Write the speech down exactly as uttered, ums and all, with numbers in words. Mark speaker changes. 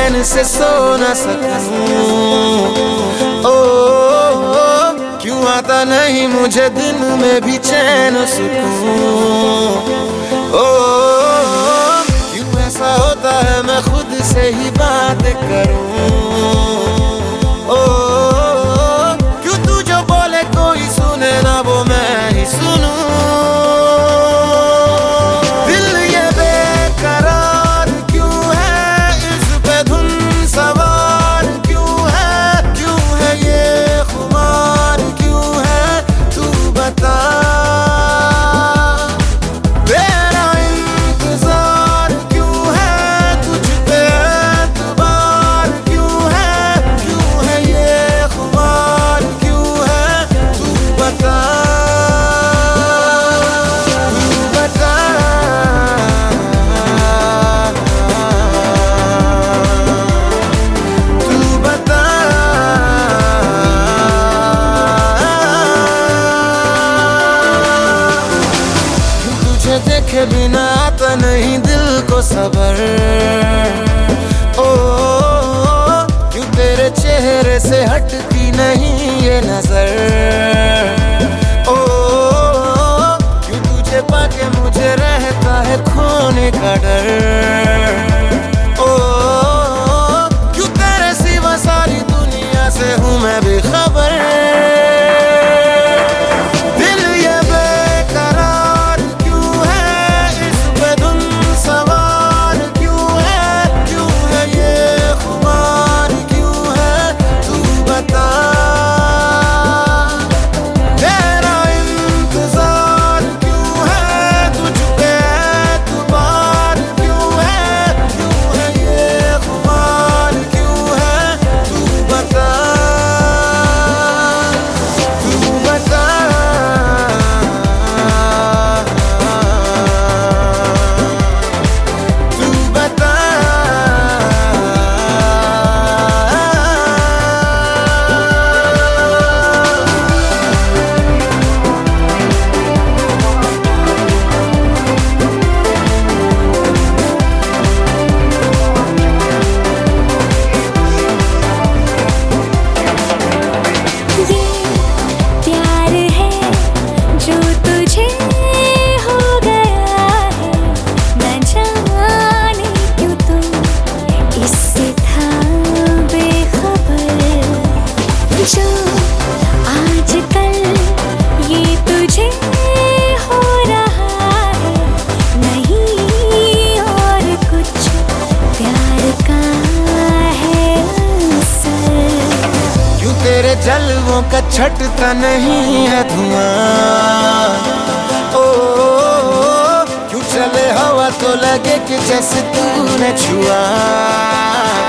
Speaker 1: चैन से सो न सकूं। ओ, ओ, ओ क्यों आता नहीं मुझे दिन में भी चैन सुकून। ओ, ओ क्यों ऐसा होता है मैं खुद से ही बात करूं। ओ, क्यों तू जो बोले कोई सुने ना वो मैं ही सुनूं। देखे बिना आता नहीं दिल को सबर। ओ, ओ क्यों तेरे चेहरे से हटती नहीं ये नजर। ओ, ओ क्यों तुझे पाके मुझे रहता है खोने का डर। ओ, ओ क्यों तेरे सिवा सारी दुनिया से हूँ मैं बेखबर। तेरे जलवों का छटता नहीं है धुआं। ओ, ओ, ओ क्यों चले हवा तो लगे कि जैसे तूने छुआ।